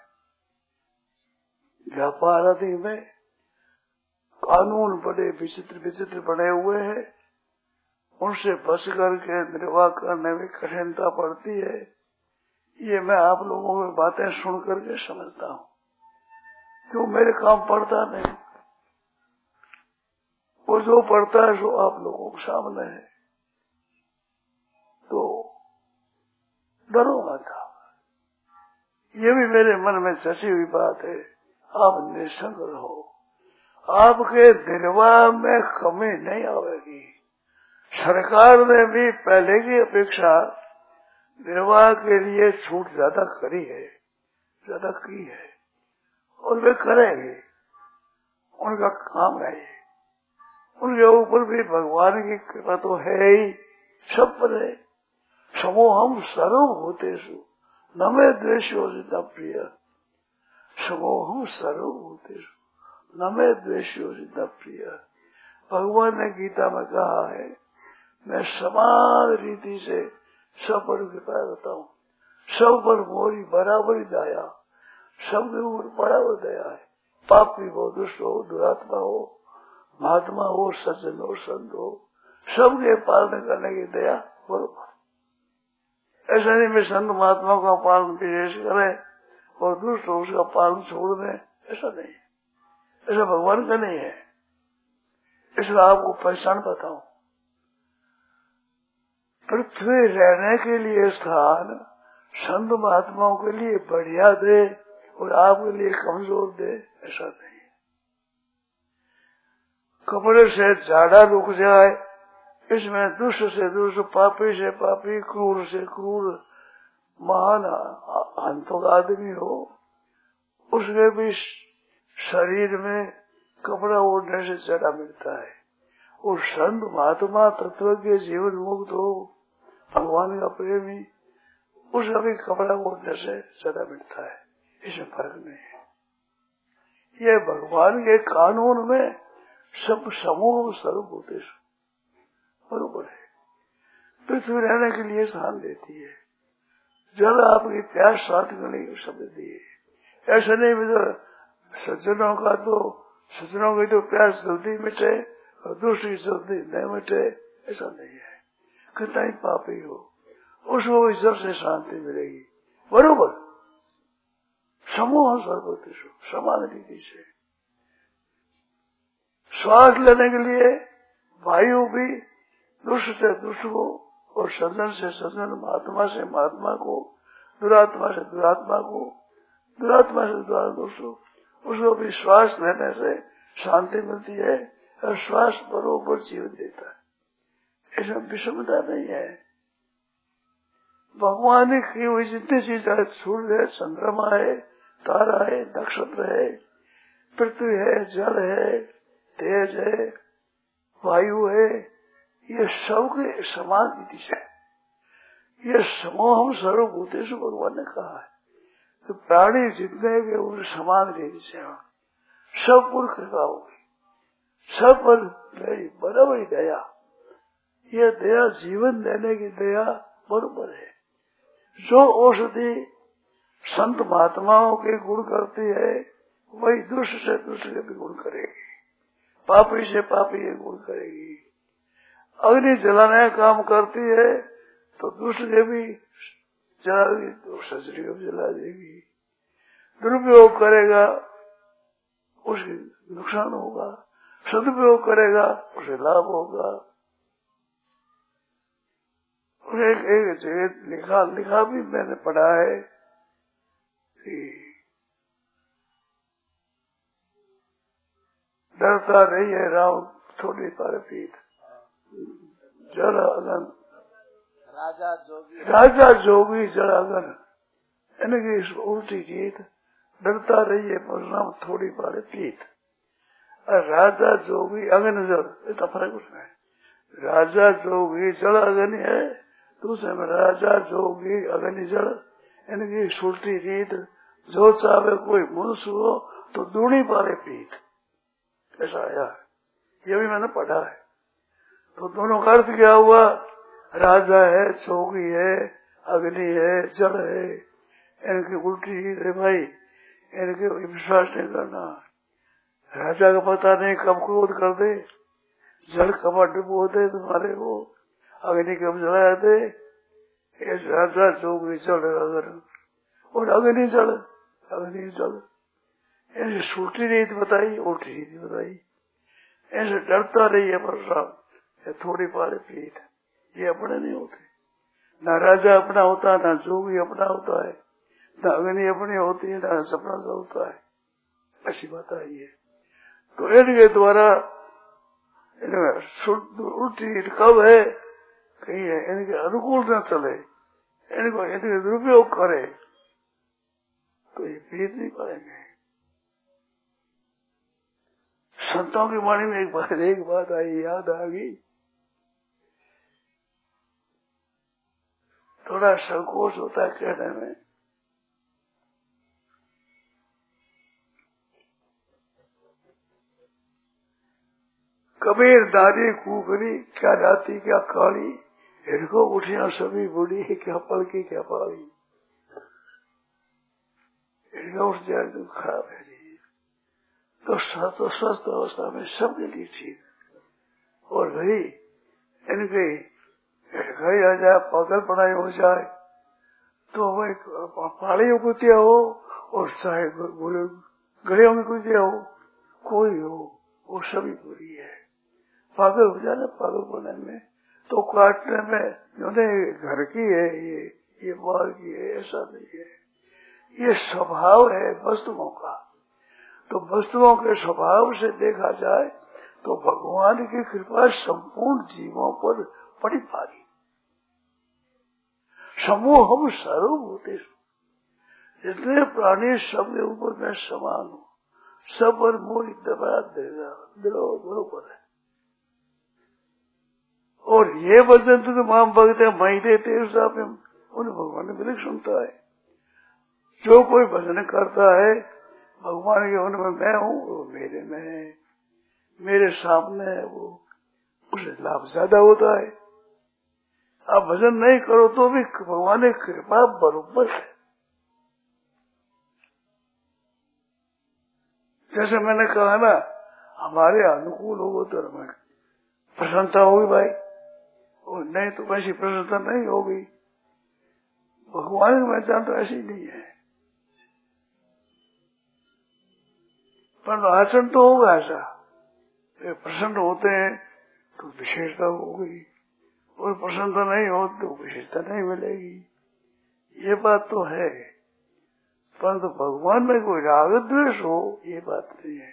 व्यापार आदि में कानून बड़े विचित्र विचित्र बने हुए हैं, उनसे बच करके निर्वाह करने में कठिनता पड़ती है। ये मैं आप लोगों की बातें सुन करके समझता हूँ, क्यों मेरे काम पड़ता नहीं। और जो पड़ता है सो आप लोगों के सामने है, तो डरो मत। ये भी मेरे मन में सची हुई बात है। आप निसंग रहो, आपके निर्वाह में कमी नहीं आवेगी। सरकार ने भी पहले की अपेक्षा निर्वाह के लिए छूट ज्यादा करी है, ज्यादा की है, और वे करेंगे। उनका काम है। उनके ऊपर भी भगवान की कृपा तो है ही, सब पर है। समोहम सर्वभूतेषु न मे द्वेषयोजिता प्रिय। समोहम सर्वभूतेषु न मे द्वेषयोजिता प्रिय। भगवान ने गीता में कहा है, मैं समान रीति से सब पर कृपा करता हूँ। सब पर मोरी बराबरी दया, सबके ऊपर बराबर दया है। पापी हो, दुष्ट हो, दुरात्मा हो, महात्मा हो, सज्जन हो, संत हो, सबके पालन करने की दया बराबर। ऐसा नहीं मैं संत महात्मा का पालन विशेष करे और दुष्ट हो उसका पालन छोड़ दे, ऐसा नहीं। ऐसा भगवान का नहीं है। इसलिए आपको पहचान बताऊं, पृथ्वी रहने के लिए स्थान संत महात्माओं के लिए बढ़िया दे और आपके लिए कमजोर दे, ऐसा नहीं। कपड़े से जाड़ा रुक जाए, इसमें दुष्ट से दुष्ट, पापी से पापी, क्रूर से क्रूर, महान हंतक आदमी हो, उसके भी शरीर में कपड़ा ओढ़ने से जड़ा मिलता है। और संत महात्मा तत्व के जीवन मुक्त हो, भगवान का प्रेमी, उसका भी कपड़ा ओढ़ने से जड़ा मिलता है। इसमें फर्क नहीं है। ये भगवान के कानून में सब समूह स्वरूप होते बरोबर है। पृथ्वी रहने के लिए स्थान देती है। जल आपकी प्यास शांत करने की शब्द दिए। ऐसा नहीं भी सज्जनों का तो सज्जनों की तो प्यास जल्दी मिटे और दूसरी जल्दी नहीं मिटे, ऐसा नहीं है। कितना ही पापी हो उसको भी जल से शांति मिलेगी। बरोबर समूह सर्वोत्तम समान रीति से श्वास लेने के लिए वायु भी दुष्ट से दुष्ट को और सज्जन से सज्जन, महात्मा से महात्मा को, दुरात्मा से दुरात्मा को, दुरात्मा से दुरात्मा, उसको भी श्वास लेने से शांति मिलती है और श्वास बरोबर जीवन देता है। इसमें विषमता नहीं है। भगवान ने की हुई जितनी चीज है, सूर्य है, चंद्रमा है, तारा है, नक्षत्र है, पृथ्वी है, जल है, तेज है, वायु है, ये सबके समान विधि से, ये समूह सर्वभूतेषु भगवान ने कहा है। तो प्राणी जितने भी उन समान रीति से सब पर कृपा होगी, सब पर मेरी बराबरी दया। ये दया जीवन देने की दया बराबर है। जो औषधि संत महात्माओं के गुण करती है वही दुष्ट से दुष्ट के भी गुण करेगी, पापी से पापी के गुण करेगी। अग्नि जलाने का काम करती है तो दुष्ट के भी जलाएगी तो सजरी को जला देगी। दुरुपयोग करेगा उसके नुकसान होगा, सदुपयोग करेगा उसे लाभ होगा। और एक एक जगह लिखा लिखा भी मैंने पढ़ा है कि डरता नहीं है राम थोड़ी पर पीठ, जल अगन राजा जोगी राजा जोगी जल अगन, इनकी उल्टी गीत। डरता रही है परशुराम थोड़ी पारे पीठ, और राजा जोगी अगन जल, इतना फर्क उसमें। राजा जोगी जल अगन है, दूसरे में राजा जोगी अग्नि जल, इनकी सुलटी रीत। जो चाहे कोई मनुष्य हो तो दूनी पारे पीठ, ऐसा आया। ये भी मैंने पढ़ा है। तो दोनों का अर्थ क्या हुआ? राजा है, जोगी है, अग्नि है, जल है, इनकी उल्टी रीत है भाई, इनके विश्वास नहीं करना। राजा का पता नहीं कब क्रोध कर दे, जल कब डुबो दे तुम्हारे को, अग्नि कब जला दे। राजा जोगी जल अगर और अग्नि जल, अग्नि जल, ऐसे सूटी रीत बताई, उल्टी रीत बताई। ऐसे डरता रही है परशुराम, थोड़ी पारे पीठ, ये अपने नहीं होते। न राजा अपना होता, न जोगी अपना होता है, न अग्नि अपनी होती है, न सपना होता है। ऐसी बात आई है। तो इनके द्वारा उल्टी कब है कहीं है, इनके अनुकूल न चले, इनको इनके दुरुपयोग करे तो ये पीठ नहीं पाएंगे। संतों की वाणी में एक बात एक बात आई, याद आ गई। थोड़ा संकोच होता है कहने में। कबीर दारी कुकरी, क्या राती क्या काली, इनको उठिया सभी बुढ़ी, क्या पल की क्या पाली। इनका उठ जाए तो खराब है जी। तो स्वस्थ स्वस्थ अवस्था में सबके लिए ठीक, और भाई इनके कहीं आ जाए, पागल पढ़ाई हो जाए तो वही पहाड़ी कुतिया हो और चाहे गड़ियों में कुतिया हो, कोई हो, वो सभी बुरी है। पागल हो जाए पागल होने में तो काटने में जो घर की है, ये ये बाहर की है, ऐसा नहीं है। ये स्वभाव है वस्तुओं का। तो वस्तुओं के स्वभाव से देखा जाए तो भगवान की कृपा संपूर्ण जीवों पर बड़ी भारी। समूह हम सर्वभूते, जितने प्राणी सबके ऊपर मैं समान हूँ, सब पर मोरी दबा देगा, बरोबर है। और ये वचन तो माम भगते मई देते उन्हें भगवान ने बिल्कुल सुनता है। जो कोई भजन करता है भगवान के उनमें मैं हूँ, वो मेरे में है, मेरे सामने है, वो उसे लाभ ज्यादा होता है। आप भजन नहीं करो तो भी भगवान की कृपा बरोबर है। जैसे मैंने कहा ना, हमारे अनुकूल होगा तो हमें प्रसन्नता होगी भाई, और नहीं तो वैसी प्रसन्नता नहीं होगी। भगवान की पहचान तो ऐसी नहीं है, पर आचरण तो होगा ऐसा। प्रसन्न होते हैं तो विशेषता होगी, और प्रसन्नता नहीं हो तो विशेषता नहीं मिलेगी। ये बात तो है, परंतु भगवान में कोई राग द्वेष हो ये बात नहीं है।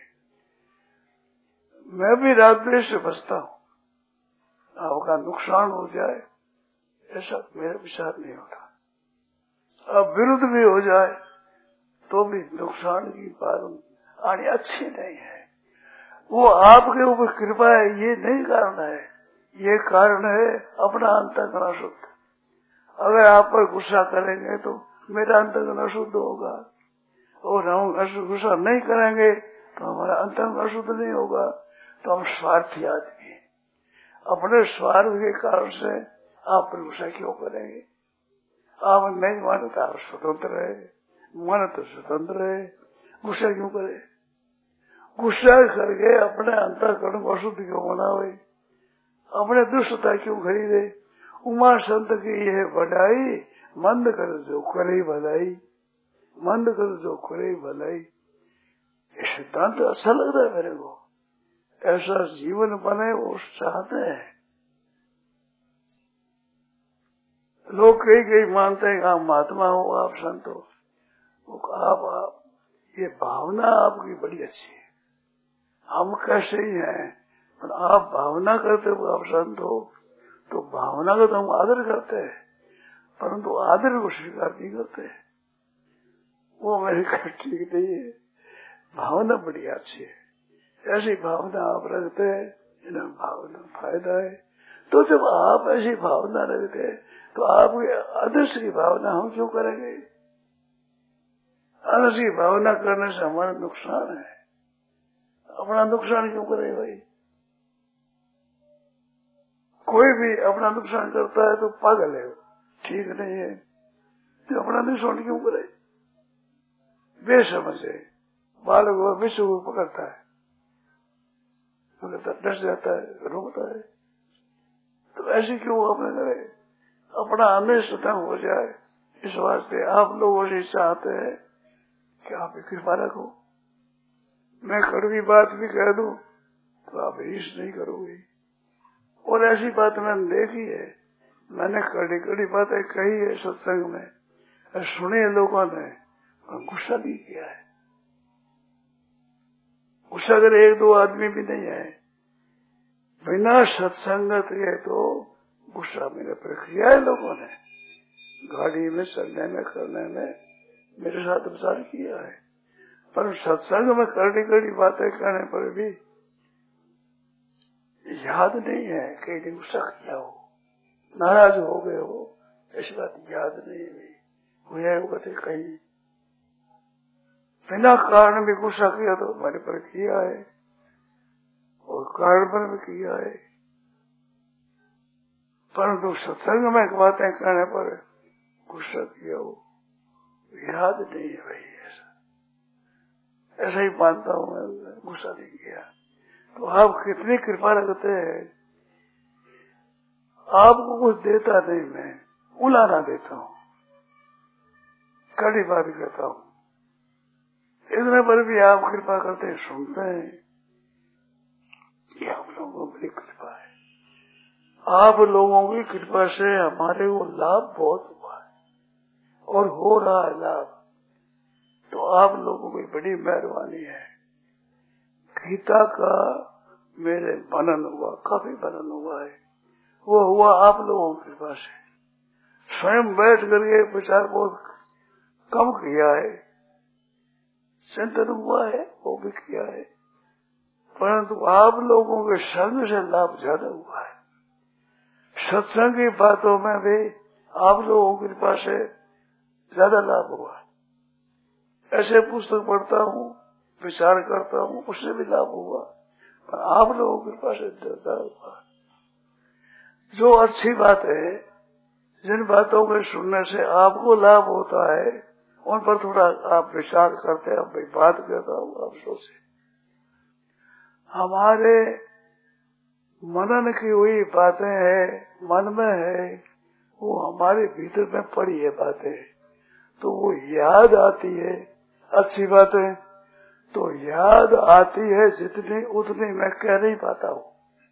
मैं भी राग द्वेष से बचता हूँ, आपका नुकसान हो जाए ऐसा मेरा विचार नहीं होता। अब विरुद्ध भी हो जाए तो भी नुकसान की बात आनी अच्छी नहीं है। वो आपके ऊपर कृपा है ये नहीं कारण है, ये कारण है अपना अंतःकरण शुद्ध। अगर आप पर गुस्सा करेंगे तो मेरा अंतःकरण शुद्ध होगा, और हम गुस्सा नहीं करेंगे तो हमारा अंतःकरण शुद्ध नहीं होगा। तो हम स्वार्थी आदमी हैं, अपने स्वार्थ के कारण से आप पर गुस्सा क्यों करेंगे? आप नहीं माने तो आप स्वतंत्र है, माने तो स्वतंत्र है, गुस्सा क्यों करे? गुस्सा करके अपने अंतःकरण को अशुद्ध क्यों बनावे, अपने दुष्टता क्यों खरीदे? उमा संत की यह बढ़ाई, मंद कर जो करे भलाई, मंद कर जो करे भलाई। ये सिद्धांत अच्छा लग रहा है मेरे को, ऐसा जीवन बने वो चाहते हैं लोग। कई कई मानते हैं आप महात्मा हो, आप संत हो, आप, आप ये भावना आपकी बड़ी अच्छी है, हम कैसे ही हैं, पर आप भावना करते हो आप संत हो, तो भावना का तो हम आदर करते हैं, परंतु आदर को स्वीकार नहीं करते। वो मेरी ठीक नहीं है, भावना बड़ी अच्छी है, ऐसी भावना आप रखते हैं, इन्हें भावना फायदा है। तो जब आप ऐसी भावना रखते हैं तो आपके आदर्श की भावना हम क्यों करेंगे? आदर्श की भावना करने से हमारा नुकसान है, अपना नुकसान क्यों करे भाई? कोई भी अपना नुकसान करता है तो पागल है, ठीक नहीं है। तो अपना नुकसान क्यों करे? बेसमझ है, बालक वो विश्व को पकड़ता है, डस जाता है, रोकता है। तो ऐसे क्यों अपने करे? अपना हमेशा खत्म हो जाए, इस वास्ते आप लोगों से चाहते हैं कि आप कृपा रखो। मैं कड़वी बात भी कह दूं तो आप ईर्ष नहीं करोगे, और ऐसी बात मैंने देखी है, मैंने कड़ी कड़ी बातें कही है सत्संग में, सुने लोगों ने, गुस्सा नहीं किया है। गुस्सा अगर एक दो आदमी भी नहीं है, बिना सत्संगत के तो गुस्सा मेरे पर किया है लोगों ने, गाड़ी में चलने में करने में मेरे साथ विचार किया है, पर सत्संग में करनी कड़ी बातें करने पर भी याद नहीं है कहीं ने गुस्सा किया हो, नाराज हो गए हो, ऐसी बात याद नहीं हुई होगा तो कहीं बिना कारण भी गुस्सा किया तो मेरे पर किया है, और कारण पर भी किया है, परंतु सत्संग में बातें करने पर गुस्सा किया हो याद नहीं है भाई। ऐसा ऐसा ही मानता हूँ मैं, गुस्सा नहीं किया। तो आप कितनी कृपा रखते हैं, आपको कुछ देता नहीं, मैं उलाना देता हूँ, कड़ी बात कहता हूँ, इतने पर भी आप कृपा करते हैं, सुनते हैं। ये हम लोगों की कृपा है, आप लोगों की कृपा से हमारे को लाभ बहुत हुआ है और हो रहा है लाभ, तो आप लोगों की बड़ी मेहरबानी है। गीता का मेरे मनन हुआ, काफी मनन हुआ है, वो हुआ आप लोगों की कृपा से। स्वयं बैठ करके विचार बहुत कम किया है, चिंतन हुआ है वो भी किया है, परंतु आप लोगों के संग से लाभ ज्यादा हुआ है। सत्संग की बातों में भी आप लोगों की कृपा से ज्यादा लाभ हुआ। ऐसे पुस्तक पढ़ता हूँ, विचार करता हूँ, उससे भी लाभ हुआ, पर आप लोगों की कृपा से ज्यादा हुआ। जो अच्छी बात है जिन बातों के सुनने से आपको लाभ होता है उन पर थोड़ा आप विचार करते हैं। भाई बात करता हूँ, आप सोचे हमारे मनन की हुई बातें हैं, मन में है, वो हमारे भीतर में पड़ी है बातें, तो वो याद आती है। अच्छी बातें तो याद आती है जितनी उतनी मैं कह नहीं पाता हूँ,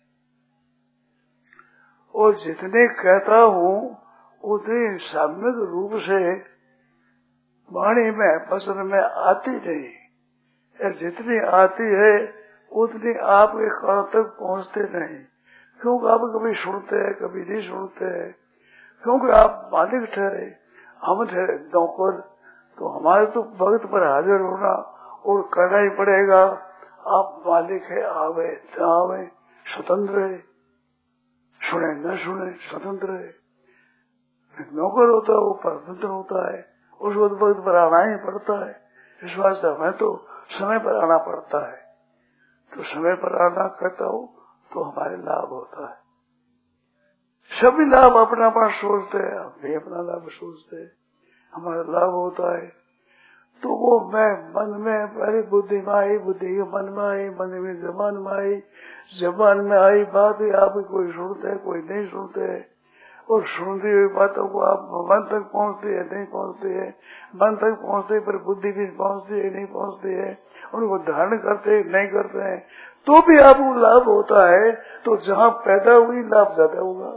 और जितनी कहता हूँ उतनी सामूहिक रूप से वाणी में वचन में आती नहीं। जितनी आती है उतनी आपके कान तक पहुँचते नहीं, क्योंकि आप कभी सुनते हैं कभी नहीं सुनते हैं, क्योंकि आप मालिक ठहरे, हम ठहरे नौकर। तो हमारे तो वक्त पर हाजिर होना और करना ही पड़ेगा। आप मालिक है, आवे न आवे स्वतंत्र है, सुने न सुने स्वतंत्र है। नौकर होता है वो परतंत्र होता है, उस वक्त पर आना ही पड़ता है। इस वास्ते हमें तो समय पर आना पड़ता है, तो समय पर आना करता हूँ तो हमारे लाभ होता है। सभी लाभ अपना अपना सोचते हैं, हम भी अपना लाभ सोचते हैं, हमारा लाभ होता है। तो वो मैं मन में पहले बुद्धि में आई, बुद्धि के मन में आई, मन में जबान में आई, जबान में आई बात ही आप कोई सुनते है कोई नहीं सुनते है, और सुनती हुई बातों को आप मन तक पहुँचती है नहीं पहुँचती है, मन तक पहुँचती है पर बुद्धि भी पहुँचती है नहीं पहुँचती है, उनको धारण करते है नहीं करते हैं, तो भी आपको लाभ होता है। तो जहाँ पैदा हुई लाभ ज्यादा होगा।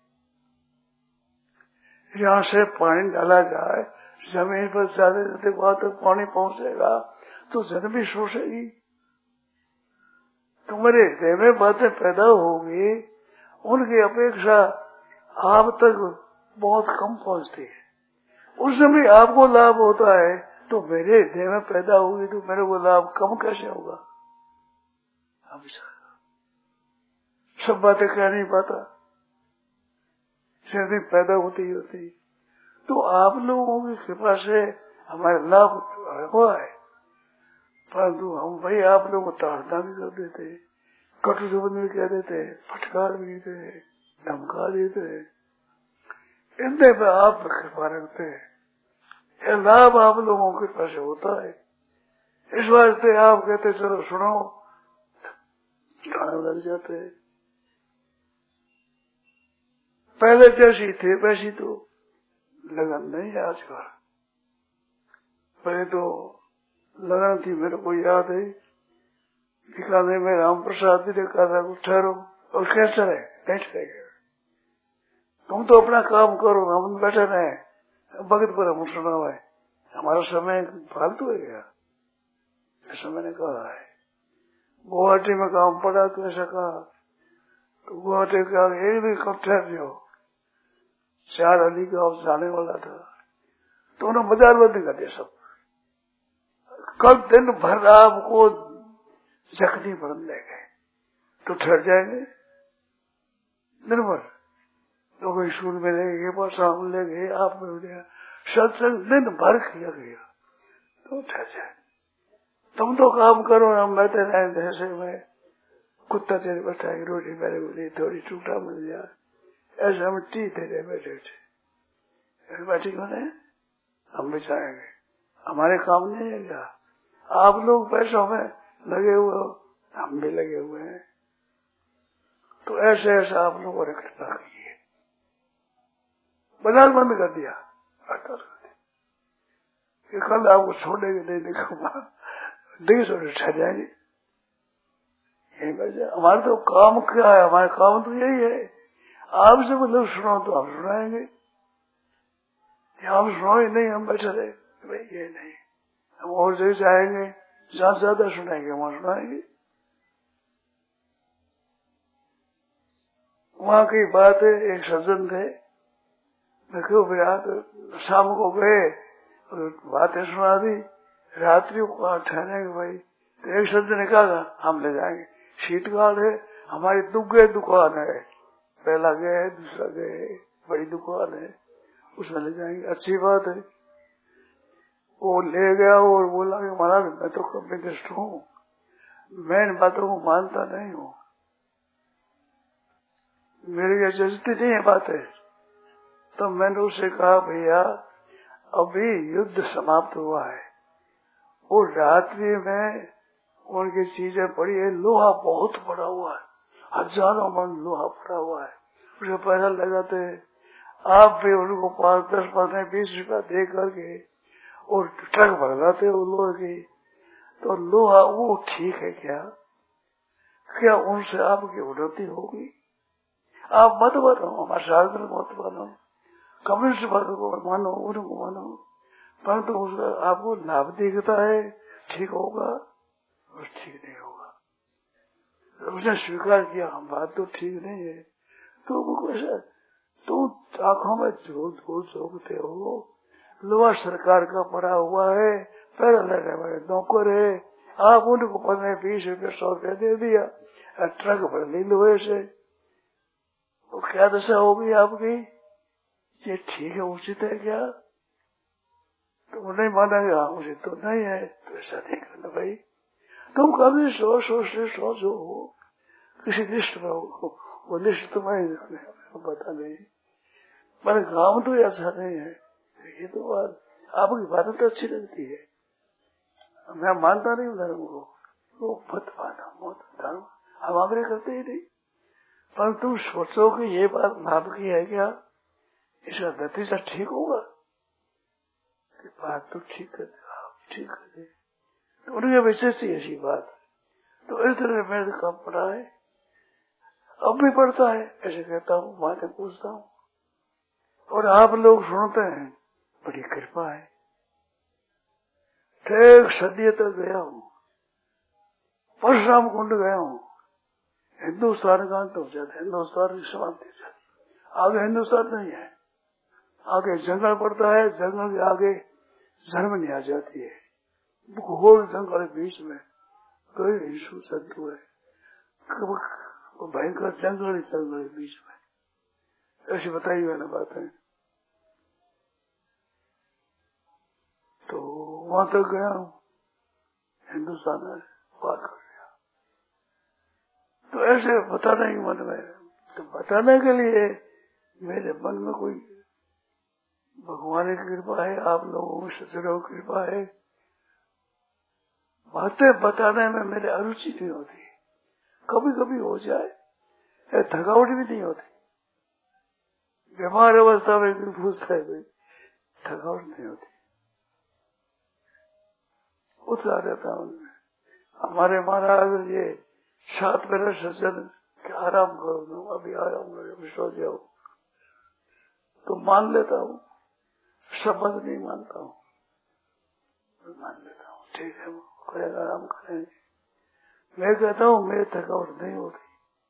यहाँ से पानी डाला जाए जमीन पर ज्यादा ज्यादा वहां तक पानी पहुँचेगा तो जमीन भी सोचेगी। तुम्हारे हृदय में बातें पैदा होगी, उनकी अपेक्षा आप तक बहुत कम पहुँचती है, उस समय आपको लाभ होता है। तो मेरे हृदय में पैदा होगी तो मेरे को लाभ कम कैसे होगा? अब सब बातें कह नहीं पाता, सिर्फ पैदा होती ही होती। तो आप लोगों की कृपा से हमारे लाभ हुआ है, परंतु हम भाई आप लोगों को ताड़ना भी कर देते, कटु शब्द भी कह देते, फटकार भी देते, धमका देते, इतने पे आप कृपा रखते हैं। यह लाभ आप लोगों की कृपा से होता है। इस वास्ते आप कहते चलो सुनो, गाने लग जाते हैं। पहले जैसी थे वैसी तो लगन नहीं आजकल, पहले तो लगन थी। मेरे को याद है दिखाने में राम प्रसाद जी ने कहा था ठहरो, और कैसे रहे बैठ रहे, तुम तो अपना काम करो, हम बैठे रहे वक्त पर हम सुना हुआ है, हमारा समय फालतू है क्या? ऐसा मैंने कहा है। गुवाहाटी में काम पड़ा तो ऐसा कहा, तो गुवाहाटी का एक भी कब ठहर जाओ, चार अली का जाने वाला था तो उन्होंने बाजार बंद कर दिया सब। कल दिन भर आपको जखनी बन ले गए तो ठहर जाएंगे दिन भर, लोग स्कूल में ले गए, शाम ले गए, आप में गया, सत्संग दिन भर किया गया तो ठहर जाए। तुम तो काम करो, हम बैठे रहे जैसे में कुत्ता चले बैठा है, रोटी मेरे को नहीं थोड़ी टूटा मिल जाए, ऐसे हम टी थे बैठे थे बैठी होने हम भी चाहेंगे, हमारे काम नहीं है क्या? आप लोग पैसों में लगे हुए हो, हम भी लगे हुए हैं, तो ऐसे ऐसे आप लोगों ने कृपा की है। बाजार बंद कर दिया, कि कल आपको छोड़ेंगे नहीं, देखूंगा देश और ठहर जाएंगे। यही वजह, हमारा तो काम क्या है, हमारा काम तो यही है, आपसे मतलब सुनो तो हम सुनाएंगे, हम सुनो ही नहीं, हम बैठे रहे भाई ये नहीं, हम और जगह जाएंगे जहाँ ज्यादा सुनाएंगे वहां सुनाएंगे। वहां की बात है, एक सज्जन थे, मैं क्यों रात शाम को गए बातें सुना दी, रात्रि को कहा ठहरेंगे भाई, तो एक सज्जन ने कहा हम ले जाएंगे, शीतकाल है, हमारी दुग्गे दुकान है, पहला गए दूसरा गए, बड़ी दुकान है उसमें ले जाएंगे, अच्छी बात है। वो ले गया और बोला कि महाराज मैं तो कम्युनिस्ट हूँ, मैं इन बातों को मानता नहीं हूँ, मेरी ये जजती नहीं है बातें, तो मैंने उससे कहा भैया अभी युद्ध समाप्त हुआ है और रात्रि में उनकी चीजें पड़ी है, लोहा बहुत पड़ा हुआ है, हजारों मन लोहा पड़ा हुआ है, उसे पैसा लगाते हैं, आप भी उनको पाँच दस पंद्रह बीस रुपया दे करके और ट्रक भरवाते हो लोहे की, तो लोहा वो ठीक है क्या? क्या उनसे आपकी उन्नति होगी? आप मत बनो, हमारे शास्त्र मत बनो, कम्युनिस्ट वर्ग को मानो, उनको मानो, परंतु उसका आपको लाभ दिखता है, ठीक होगा और ठीक नहीं होगा। उसने स्वीकार किया हम बात तो ठीक नहीं है, तो वो कैसा तो आंखों में झूठ झूठ झोंकते हो, लोहा सरकार का पड़ा हुआ है, पैसा लेने वाले नौकर है, आप उनको पंद्रह बीस रुपये सौ रुपया दे दिया, ट्रक भर ली लोहे से, तो क्या दशा होगी आपकी? ये ठीक है, उचित है क्या? तो वो नहीं मानेगा, हाँ उचित तो नहीं है, तो ऐसा नहीं करना भाई। तुम कभी सो सो से सोचो किसी लिस्ट में हो, वो लिस्ट तुम्हें पता नहीं, मेरे गाँव तो ऐसा नहीं है। ये तो बात आपकी बात तो अच्छी लगती है, मैं मानता नहीं हूँ धर्म को, वो मत माना, मत धर्म हम आग्रह करते ही नहीं, पर तुम सोचो कि ये बात लाभ की है क्या, इसका नतीजा ठीक होगा कि बात तो ठीक है, ठीक है, तो उनके विशेष ही ऐसी बात। तो इस तरह मेरे काम पड़ा है, अब भी पड़ता है, ऐसे कहता हूँ, बातें पूछता हूँ और आप लोग सुनते हैं, बड़ी कृपा है। एक सदी तक गया हूँ, परशुराम कुंड गया हूँ, हिंदुस्तान का अंत हो जाता है, हिंदुस्तान की समाप्ति हो जाती है, आगे हिंदुस्तान नहीं है, आगे जंगल पड़ता है, जंगल के आगे जर्मनी आ जाती है, घोर जंगल बीच में कोई हिंसू जंतु है, भयंकर जंगल ही जंगल बीच में, ऐसी बताई मैंने बातें। तो वहां तक गया हूँ, हिंदुस्तान में पार कर लिया। तो ऐसे बताने के मन में, तो बताने के लिए मेरे मन में कोई भगवान की कृपा है, आप लोगों की सज्जनों की कृपा है, बातें बताने में मेरे अरुचि नहीं होती, कभी कभी हो जाए, थकावट भी नहीं होती, बीमार अवस्था में भी पूछता है कोई, थकावट नहीं होती, उत्साह रहता उनमें। हमारे महाराज ये सात मेरे सज्जन आराम करो, अभी आराम करो, सो जाओ, तो मान लेता हूँ, शब्द नहीं मानता हूँ, मान लेता हूँ, ठीक है, करेगा, आराम करेंगे। मैं कहता हूँ मेरी थकावट नहीं होती,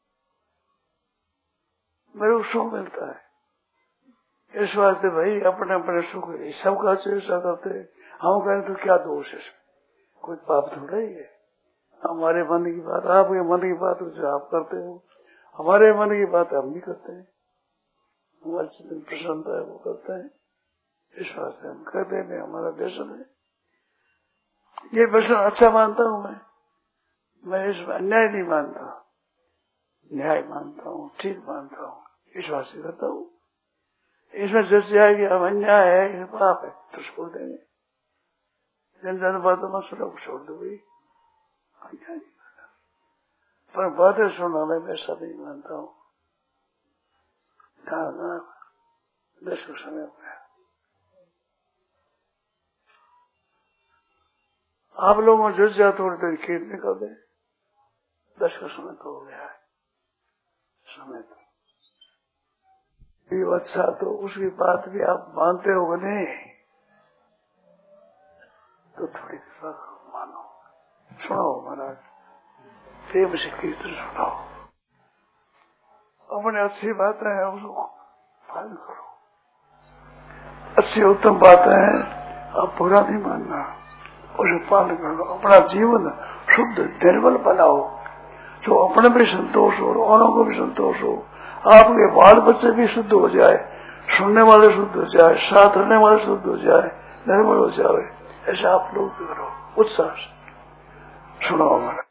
मेरे को सुख मिलता है। इस वास्ते भाई अपने अपने सुख सबका चेष्टा करते, हम कहें तो क्या दोष है, कोई पाप थोड़ा ही है। हमारे मन की बात, आपके मन की बात जो आप करते हो, हमारे मन की बात हम भी करते हैं, हमारी जितनी प्रसन्नता है वो करते हैं, इस वास्ते हम कहते हैं हमारा व्यसन है। ये व्यसन अच्छा मानता हूँ मैं, मैं इसमें अन्याय नहीं मानता, न्याय मानता हूँ, ठीक मानता हूँ, इस वास्ते करता हूँ। इसमें जब जाएगी हम अन्याय है, पाप है, तो छोड़ देंगे, जन जन बातों में सुनो छोड़ दो भाई, अन्याय नहीं करना, पर बातें सुनना मैं वैसा नहीं मानता हूँ। दस का समय हो गया, आप लोगों को जज जा थोड़ी देर कीर्तन कर दे, दस का समय तो हो गया है, समय तो अच्छा, तो उसकी बात भी आप मानते हो नहीं, तो थोड़ी देर मानो, सुनाओ महाराज, प्रेम से कीर्तन सुनाओ, अपने अच्छी बातें हैं उसको पालन करो, अच्छी उत्तम बातें हैं, आप बुरा नहीं मानना, उसे पालन करो, अपना जीवन शुद्ध निर्मल बनाओ, जो अपने भी संतोष हो, औरों को भी संतोष हो, आपके बाल बच्चे भी शुद्ध हो जाए, सुनने वाले शुद्ध हो जाए, साथ रहने वाले शुद्ध हो जाए, निर्मल हो जाए, ऐसा आप लोग भी करो उत्साह से। सुनाओ हमारा।